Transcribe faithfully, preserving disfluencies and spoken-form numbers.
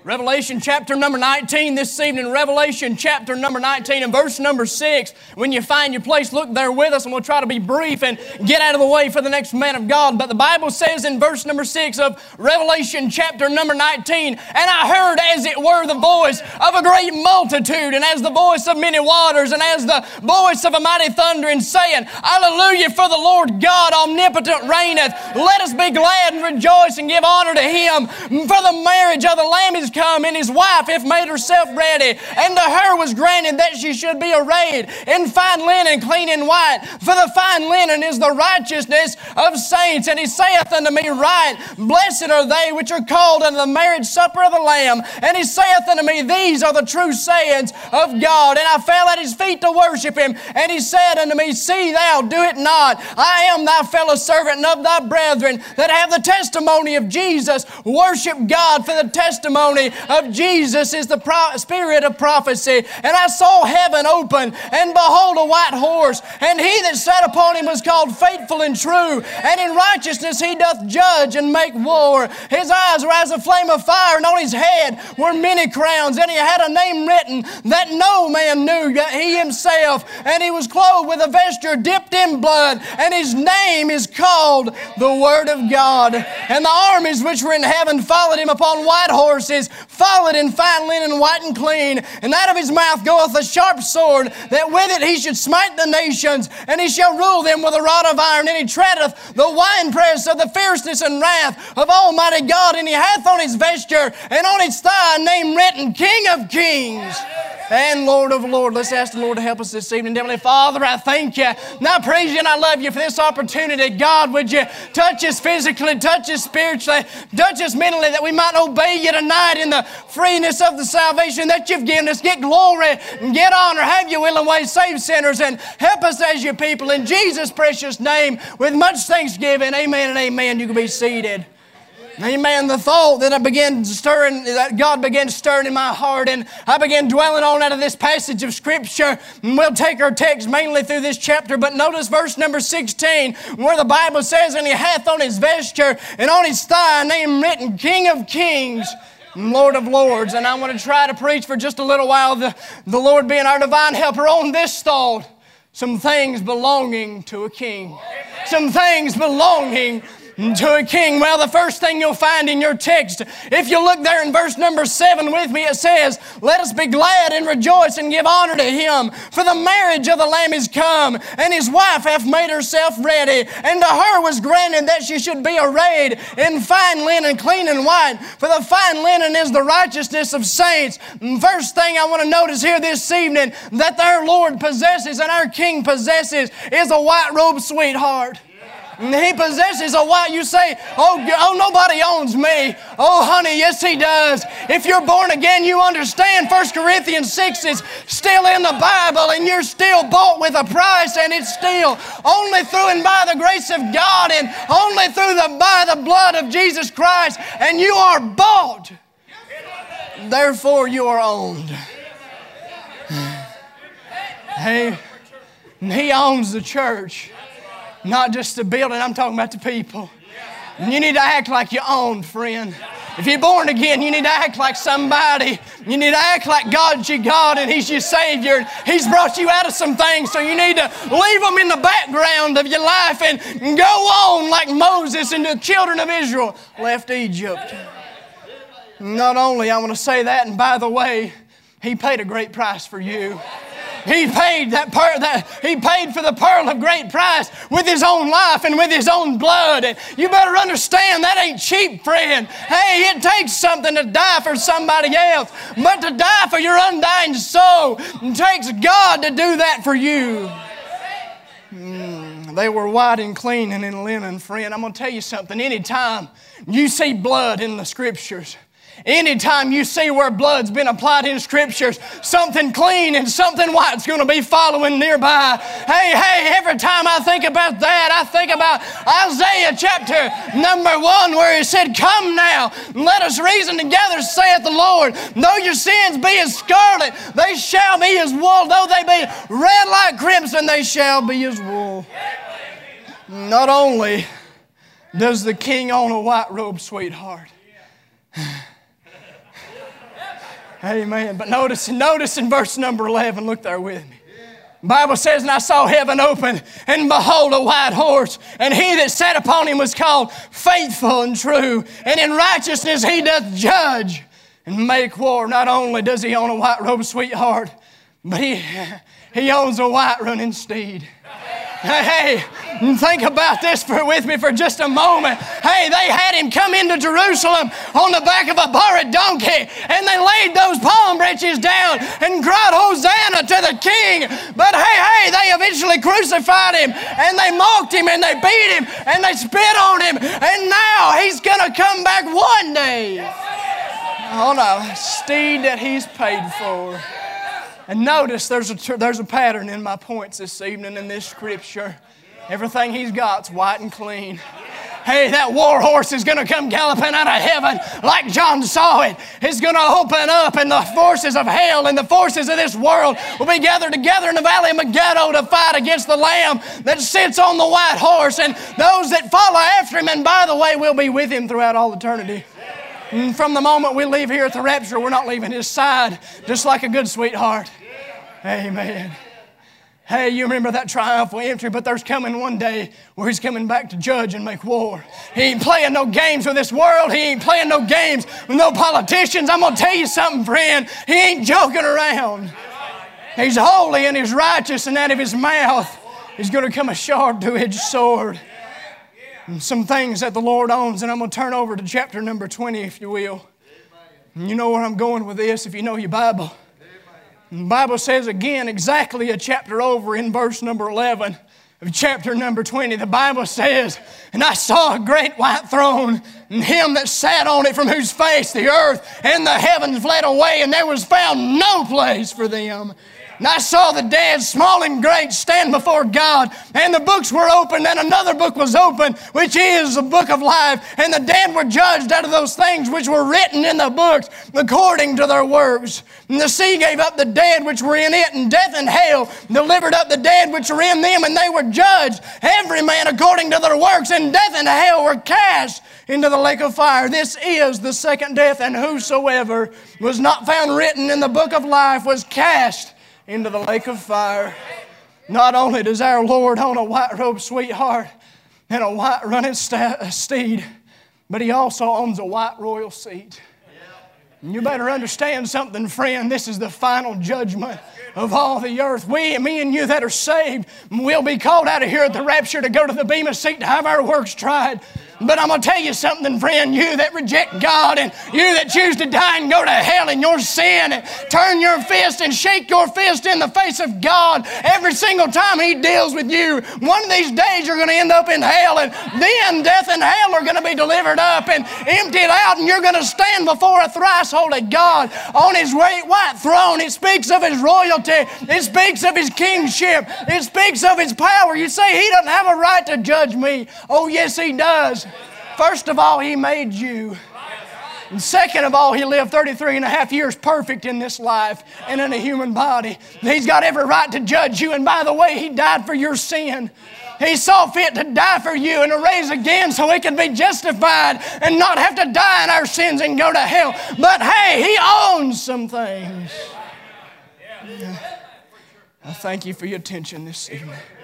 Revelation chapter number nineteen this evening. Revelation chapter number nineteen and verse number six. When you find your place, look there with us and we'll try to be brief and get out of the way for the next man of God. But the Bible says in verse number six of Revelation chapter number nineteen, "And I heard as it were the voice of a great multitude, and as the voice of many waters, and as the voice of a mighty thundering, saying, Hallelujah, for the Lord God omnipotent reigneth. Let us be glad and rejoice and give honor to Him. For the marriage of the Lamb is come, and His wife hath made herself ready. And to her was granted that she should be arrayed in fine linen, clean and white. For the fine linen is the righteousness of saints. And He saith unto me, Right, blessed are they which are called unto the marriage supper of the Lamb. And He saith unto me, These are the true sayings of God. And I fell at His feet to worship Him. And He said unto me, See thou do it not. I am thy fellow servant and of thy brethren that have the testimony of Jesus. Worship God, for the testimony of Jesus is the pro- spirit of prophecy. And I saw heaven open, and behold a white horse, and he that sat upon him was called Faithful and True, and in righteousness he doth judge and make war. His eyes were as a flame of fire, and on his head were many crowns, and he had a name written that no man knew, yet he himself, and he was clothed with a vesture dipped in blood, and his name is called the Word of God. And the armies which were in heaven followed him upon white horses, followed in fine linen, white and clean. And out of his mouth goeth a sharp sword, that with it he should smite the nations, and he shall rule them with a rod of iron. And he treadeth the winepress of the fierceness and wrath of Almighty God. And he hath on his vesture and on his thigh a name written, King of Kings and Lord of Lords. Let's ask the Lord to help us this evening. Heavenly Father, I thank You, and I praise You, and I love You for this opportunity. God, would You touch us physically, touch us spiritually, touch us mentally, that we might obey You tonight in the freeness of the salvation that You've given us. Get glory and get honor. Have Your will and way. Save sinners and help us as Your people. In Jesus' precious name, with much thanksgiving, amen and amen. You can be seated. Amen. The thought that I began stirring, that God began stirring in my heart, and I began dwelling on out of this passage of Scripture. And we'll take our text mainly through this chapter, but notice verse number sixteen, where the Bible says, And he hath on his vesture and on his thigh a name written, King of Kings, Lord of Lords. And I want to try to preach for just a little while, the, the Lord being our divine helper, on this thought: some things belonging to a king. Some things belonging to a king. Well, the first thing you'll find in your text, if you look there in verse number seven with me, it says, Let us be glad and rejoice and give honor to Him, for the marriage of the Lamb is come, and His wife hath made herself ready. And to her was granted that she should be arrayed in fine linen, clean and white, for the fine linen is the righteousness of saints. First thing I want to notice here this evening, that our Lord possesses and our King possesses, is a white-robed sweetheart. He possesses a white. You say, oh, oh, nobody owns me. Oh, honey, yes, He does. If you're born again, you understand First Corinthians six is still in the Bible, and you're still bought with a price, and it's still only through and by the grace of God, and only through the by the blood of Jesus Christ, and you are bought. Therefore, you are owned. Hey, He owns the church. Not just the building, I'm talking about the people. And you need to act like you're owned, friend. If you're born again, you need to act like somebody. You need to act like God's your God and He's your Savior. He's brought you out of some things, so you need to leave them in the background of your life and go on like Moses and the children of Israel left Egypt. Not only, I want to say that, and by the way, He paid a great price for you. He paid that pearl, that He paid for the pearl of great price with His own life and with His own blood. And you better understand that ain't cheap, friend. Hey, it takes something to die for somebody else, but to die for your undying soul, it takes God to do that for you. Mm, they were white and clean and in linen, friend. I'm going to tell you something. Anytime you see blood in the Scriptures, anytime you see where blood's been applied in Scriptures, something clean and something white's going to be following nearby. Hey, hey, every time I think about that, I think about Isaiah chapter number one, where He said, Come now, let us reason together, saith the Lord. Though your sins be as scarlet, they shall be as wool. Though they be red like crimson, they shall be as wool. Not only does the King own a white robe, sweetheart, Amen. But notice, notice in verse number eleven, look there with me. The Bible says, and I saw heaven open, and behold, a white horse, and he that sat upon him was called Faithful and True, and in righteousness he doth judge and make war. Not only does he own a white robed sweetheart, but he, he owns a white running steed. Hey, hey, think about this for, with me for just a moment. Hey, they had him come into Jerusalem on the back of a borrowed donkey, and they laid those palm branches down and cried, Hosanna to the King. But hey, hey, they eventually crucified him, and they mocked him, and they beat him, and they spit on him, and now he's going to come back one day on a steed that he's paid for. And notice there's a, there's a pattern in my points this evening in this scripture. Everything he's got's white and clean. Hey, that war horse is going to come galloping out of heaven like John saw it. It's going to open up, and the forces of hell and the forces of this world will be gathered together in the valley of Megiddo to fight against the Lamb that sits on the white horse, and those that follow after him, and by the way, will be with him throughout all eternity. And from the moment we leave here at the rapture, we're not leaving his side, just like a good sweetheart. Amen. Hey, you remember that triumphal entry, but there's coming one day where he's coming back to judge and make war. He ain't playing no games with this world. He ain't playing no games with no politicians. I'm going to tell you something, friend. He ain't joking around. He's holy and he's righteous, and out of his mouth is going to come a sharp two-edged sword. And some things that the Lord owns, and I'm going to turn over to chapter number twenty, if you will. And you know where I'm going with this if you know your Bible. The Bible says again, exactly a chapter over in verse number eleven of chapter number twenty, the Bible says, and I saw a great white throne, and him that sat on it, from whose face the earth and the heavens fled away, and there was found no place for them. And I saw the dead, small and great, stand before God, and the books were opened, and another book was opened, which is the book of life. And the dead were judged out of those things which were written in the books according to their works. And the sea gave up the dead which were in it, and death and hell delivered up the dead which were in them, and they were judged, every man according to their works. And death and hell were cast into the lake of fire. This is the second death, and whosoever was not found written in the book of life was cast into the lake of fire. Not only does our Lord own a white-robed sweetheart and a white running steed, but he also owns a white royal seat. And you better understand something, friend. This is the final judgment of all the earth. We, me and you that are saved, will be called out of here at the rapture to go to the bema seat to have our works tried. But I'm going to tell you something, friend. You that reject God, and you that choose to die and go to hell in your sin, and turn your fist and shake your fist in the face of God every single time he deals with you, one of these days you're going to end up in hell, and then death and hell are going to be delivered up and emptied out, and you're going to stand before a thrice holy God on his great white throne. It speaks of his royalty. It speaks of his kingship. It speaks of his power. You say he doesn't have a right to judge me. Oh, yes, he does. First of all, he made you. And second of all, he lived thirty-three and a half years perfect in this life and in a human body. He's got every right to judge you. And by the way, he died for your sin. He saw fit to die for you and to raise again so we can be justified and not have to die in our sins and go to hell. But hey, he owns some things. I thank you for your attention this evening.